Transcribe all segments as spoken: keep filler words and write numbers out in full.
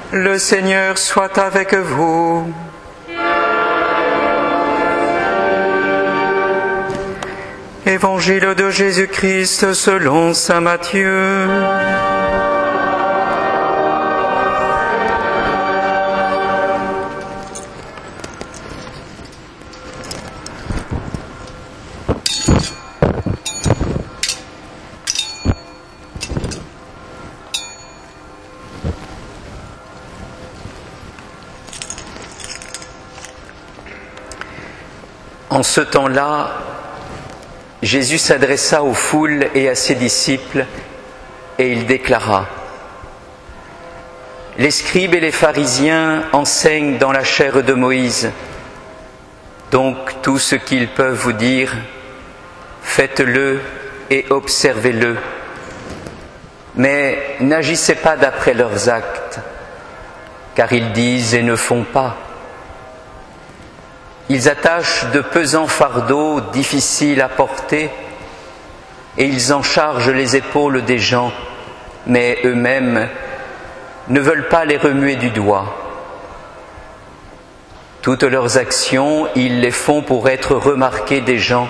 Le Seigneur soit avec vous. Évangile de Jésus-Christ selon saint Matthieu. En ce temps-là, Jésus s'adressa aux foules et à ses disciples et il déclara : « Les scribes et les pharisiens enseignent dans la chaire de Moïse. Donc tout ce qu'ils peuvent vous dire, faites-le et observez-le. Mais n'agissez pas d'après leurs actes, car ils disent et ne font pas. Ils attachent de pesants fardeaux difficiles à porter et ils en chargent les épaules des gens, mais eux-mêmes ne veulent pas les remuer du doigt. Toutes leurs actions, ils les font pour être remarqués des gens.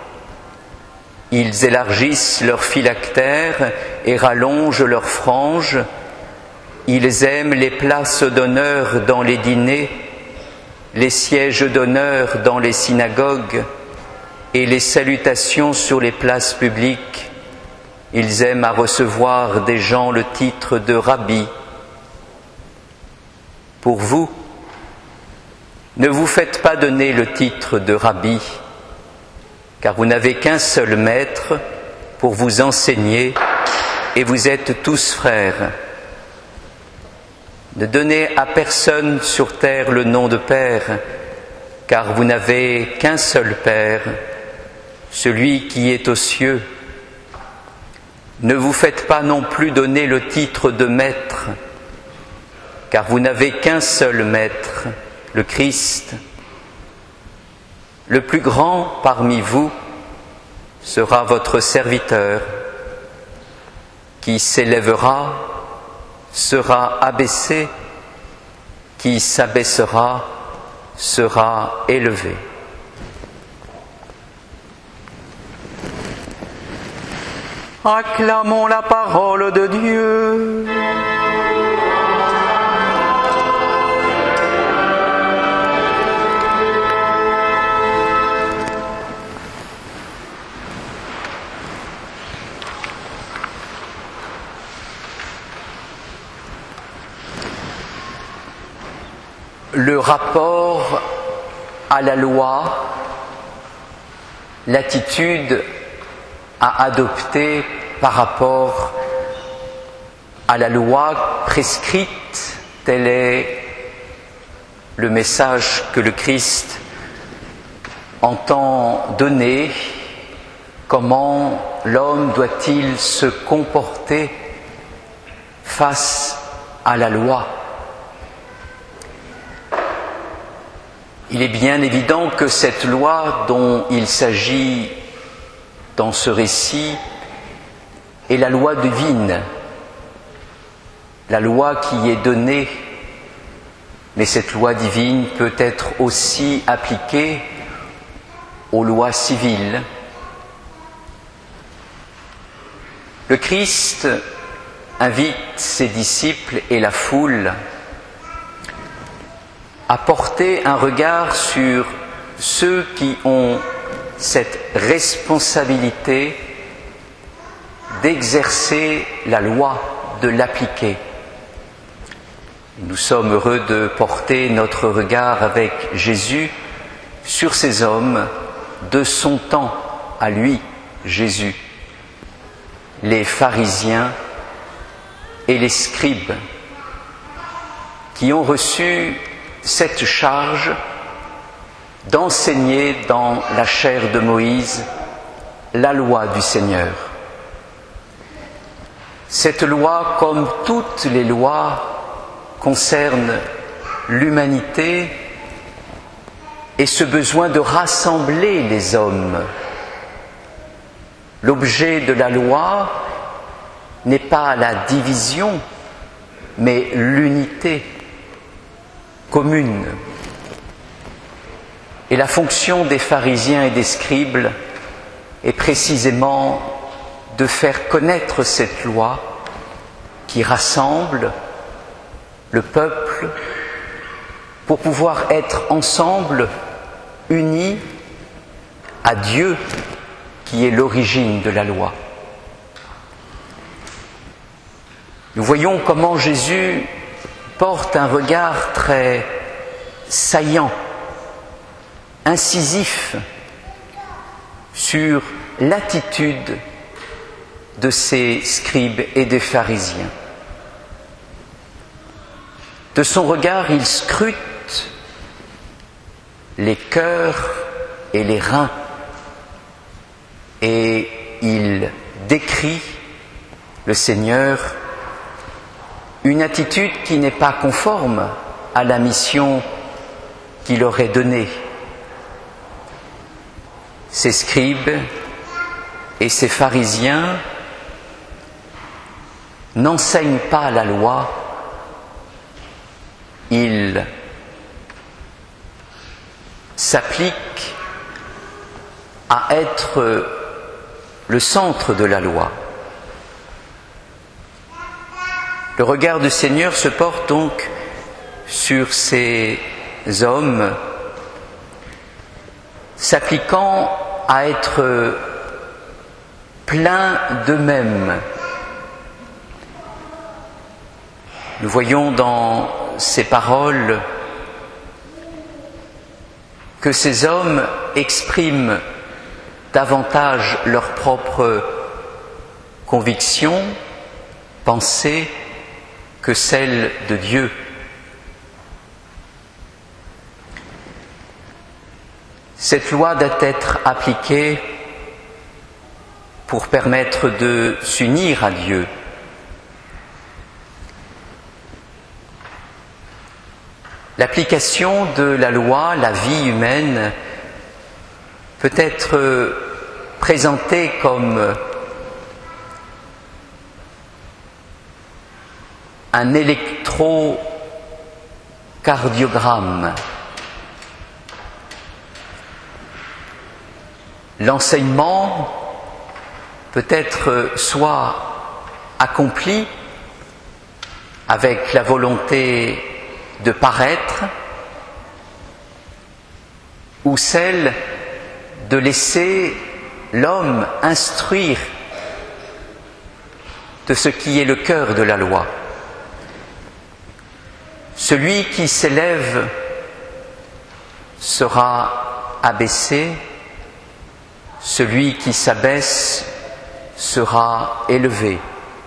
Ils élargissent leurs phylactères et rallongent leurs franges. Ils aiment les places d'honneur dans les dîners, les sièges d'honneur dans les synagogues et les salutations sur les places publiques. Ils aiment à recevoir des gens le titre de rabbi. Pour vous, ne vous faites pas donner le titre de rabbi, car vous n'avez qu'un seul maître pour vous enseigner et vous êtes tous frères. Ne donnez à personne sur terre le nom de Père, car vous n'avez qu'un seul Père, celui qui est aux cieux. Ne vous faites pas non plus donner le titre de Maître, car vous n'avez qu'un seul Maître, le Christ. Le plus grand parmi vous sera votre serviteur, qui s'élèvera sera abaissé, qui s'abaissera sera élevé. Acclamons la parole de Dieu. Le rapport à la loi, l'attitude à adopter par rapport à la loi prescrite, tel est le message que le Christ entend donner. Comment l'homme doit-il se comporter face à la loi ? Il est bien évident que cette loi dont il s'agit dans ce récit est la loi divine, la loi qui est donnée, mais cette loi divine peut être aussi appliquée aux lois civiles. Le Christ invite ses disciples et la foule à porter un regard sur ceux qui ont cette responsabilité d'exercer la loi, de l'appliquer. Nous sommes heureux de porter notre regard avec Jésus sur ces hommes de son temps, à lui, Jésus, les pharisiens et les scribes, qui ont reçu cette charge d'enseigner dans la chaire de Moïse la loi du Seigneur. Cette loi, comme toutes les lois, concerne l'humanité et ce besoin de rassembler les hommes. L'objet de la loi n'est pas la division, mais l'unité commune. Et la fonction des pharisiens et des scribes est précisément de faire connaître cette loi qui rassemble le peuple pour pouvoir être ensemble unis à Dieu qui est l'origine de la loi. Nous voyons comment Jésus porte un regard très saillant, incisif sur l'attitude de ces scribes et des pharisiens. De son regard, il scrute les cœurs et les reins et il décrit le Seigneur une attitude qui n'est pas conforme à la mission qu'il aurait donnée. Ces scribes et ces pharisiens n'enseignent pas la loi, ils s'appliquent à être le centre de la loi. Le regard du Seigneur se porte donc sur ces hommes s'appliquant à être pleins d'eux-mêmes. Nous voyons dans ces paroles que ces hommes expriment davantage leurs propres convictions, pensées, que celles de Dieu. Cette loi doit être appliquée pour permettre de s'unir à Dieu. L'application de la loi, la vie humaine, peut être présentée comme un électrocardiogramme. L'enseignement peut être soit accompli avec la volonté de paraître, ou celle de laisser l'homme instruire de ce qui est le cœur de la loi. Celui qui s'élève sera abaissé, celui qui s'abaisse sera élevé.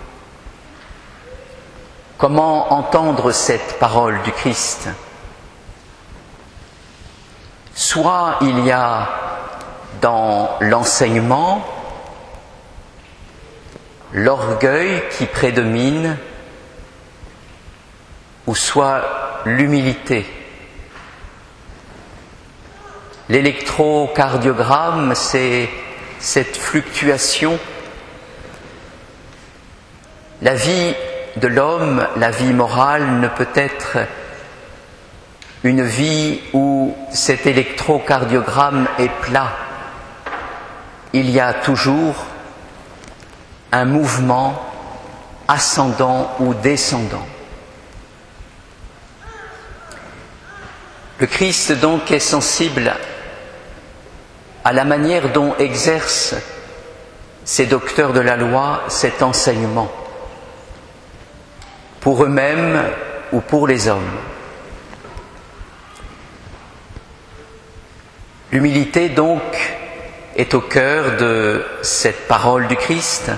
Comment entendre cette parole du Christ ? Soit il y a dans l'enseignement l'orgueil qui prédomine, ou soit l'humilité. L'électrocardiogramme, c'est cette fluctuation. La vie de l'homme, la vie morale, ne peut être une vie où cet électrocardiogramme est plat. Il y a toujours un mouvement ascendant ou descendant. Le Christ donc est sensible à la manière dont exercent ces docteurs de la loi cet enseignement, pour eux-mêmes ou pour les hommes. L'humilité donc est au cœur de cette parole du Christ,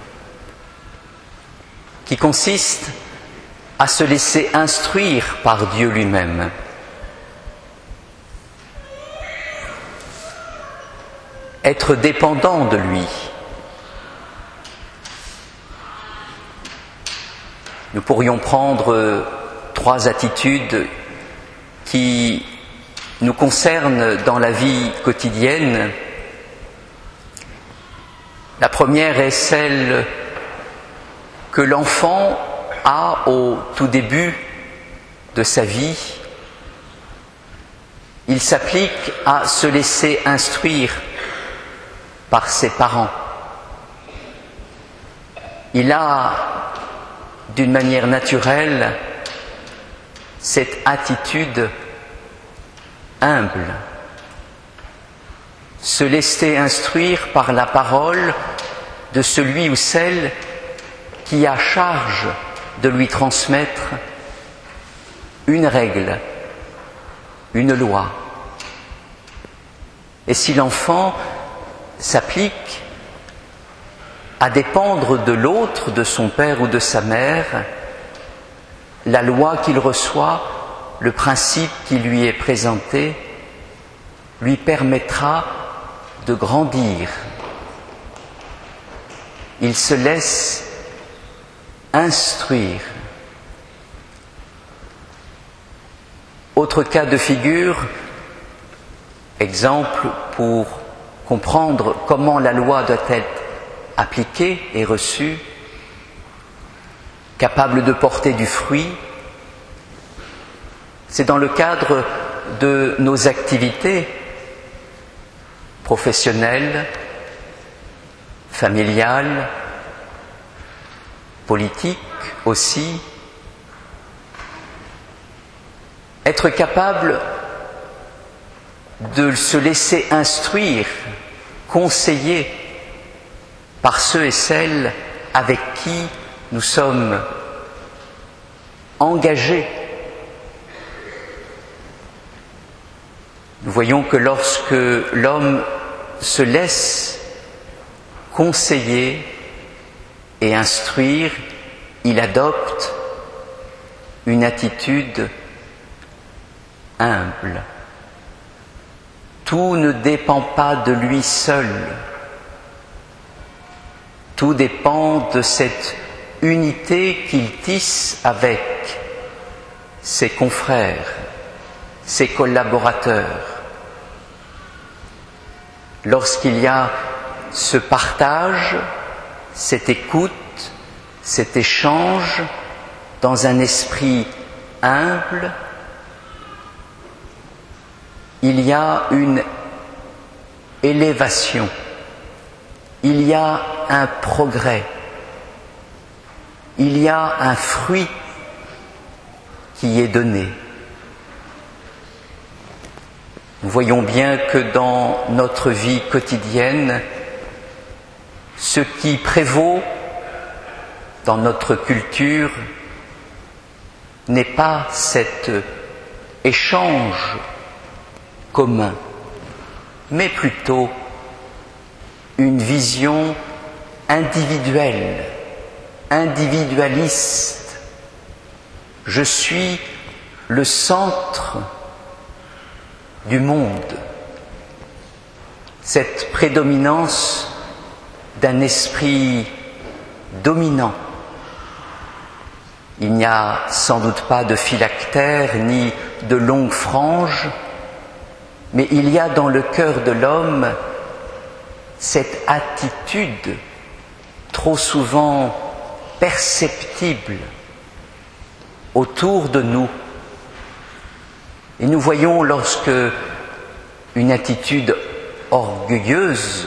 qui consiste à se laisser instruire par Dieu lui-même. Être dépendant de lui. Nous pourrions prendre trois attitudes qui nous concernent dans la vie quotidienne. La première est celle que l'enfant a au tout début de sa vie, il s'applique à se laisser instruire par ses parents. Il a, d'une manière naturelle, cette attitude humble, se laisser instruire par la parole de celui ou celle qui a charge de lui transmettre une règle, une loi. Et si l'enfant s'applique à dépendre de l'autre, de son père ou de sa mère, la loi qu'il reçoit, le principe qui lui est présenté, lui permettra de grandir. Il se laisse instruire. Autre cas de figure, exemple pour comprendre comment la loi doit être appliquée et reçue, capable de porter du fruit, c'est dans le cadre de nos activités professionnelles, familiales, politiques aussi. Être capable de se laisser instruire, conseiller par ceux et celles avec qui nous sommes engagés. Nous voyons que lorsque l'homme se laisse conseiller et instruire, il adopte une attitude humble. Tout ne dépend pas de lui seul. Tout dépend de cette unité qu'il tisse avec ses confrères, ses collaborateurs. Lorsqu'il y a ce partage, cette écoute, cet échange dans un esprit humble, il y a une élévation, il y a un progrès, il y a un fruit qui est donné. Nous voyons bien que dans notre vie quotidienne, ce qui prévaut dans notre culture n'est pas cet échange commun, mais plutôt une vision individuelle, individualiste. Je suis le centre du monde. Cette prédominance d'un esprit dominant. Il n'y a sans doute pas de phylactère ni de longues franges, mais il y a dans le cœur de l'homme cette attitude trop souvent perceptible autour de nous. Et nous voyons lorsque une attitude orgueilleuse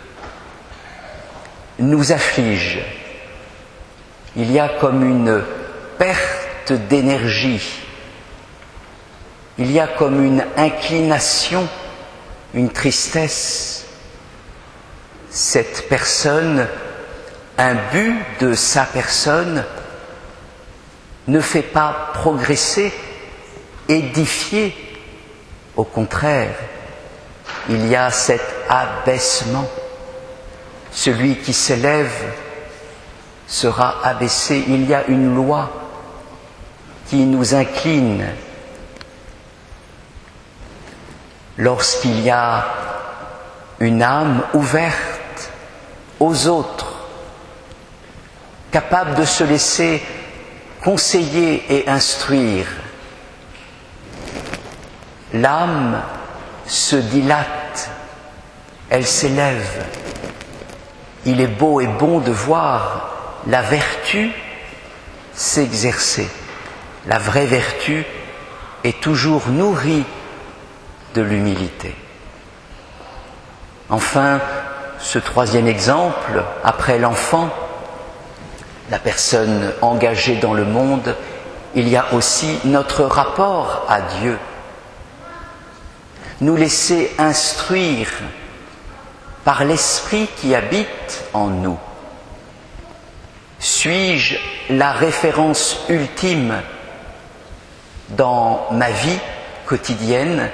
nous afflige, il y a comme une perte d'énergie, il y a comme une inclination, une tristesse. Cette personne, imbue de sa personne, ne fait pas progresser, édifier. Au contraire, il y a cet abaissement. Celui qui s'élève sera abaissé. Il y a une loi qui nous incline. Lorsqu'il y a une âme ouverte aux autres, capable de se laisser conseiller et instruire, l'âme se dilate, elle s'élève. Il est beau et bon de voir la vertu s'exercer. La vraie vertu est toujours nourrie de l'humilité. Enfin, ce troisième exemple, après l'enfant, la personne engagée dans le monde, il y a aussi notre rapport à Dieu. Nous laisser instruire par l'Esprit qui habite en nous. Suis-je la référence ultime dans ma vie quotidienne?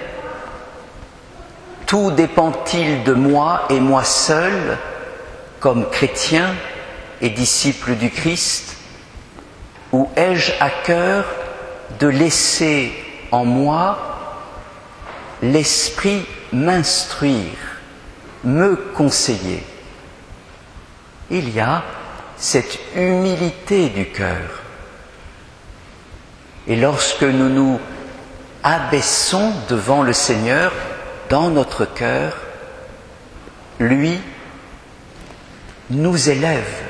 Tout dépend-il de moi et moi seul, comme chrétien et disciple du Christ, ou ai-je à cœur de laisser en moi l'Esprit m'instruire, me conseiller? Il y a cette humilité du cœur. Et lorsque nous nous abaissons devant le Seigneur, dans notre cœur, lui nous élève.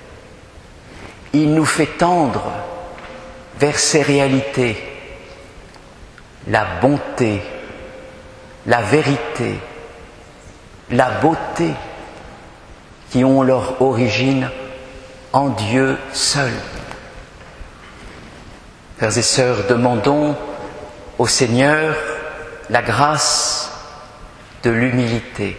Il nous fait tendre vers ses réalités, la bonté, la vérité, la beauté qui ont leur origine en Dieu seul. Frères et sœurs, demandons au Seigneur la grâce de l'humilité,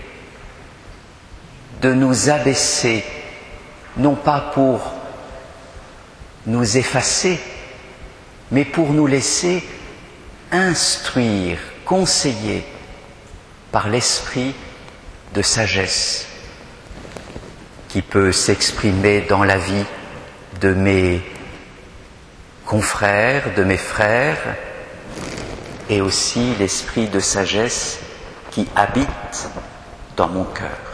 de nous abaisser, non pas pour nous effacer, mais pour nous laisser instruire, conseiller par l'esprit de sagesse qui peut s'exprimer dans la vie de mes confrères, de mes frères, et aussi l'esprit de sagesse qui habite dans mon cœur.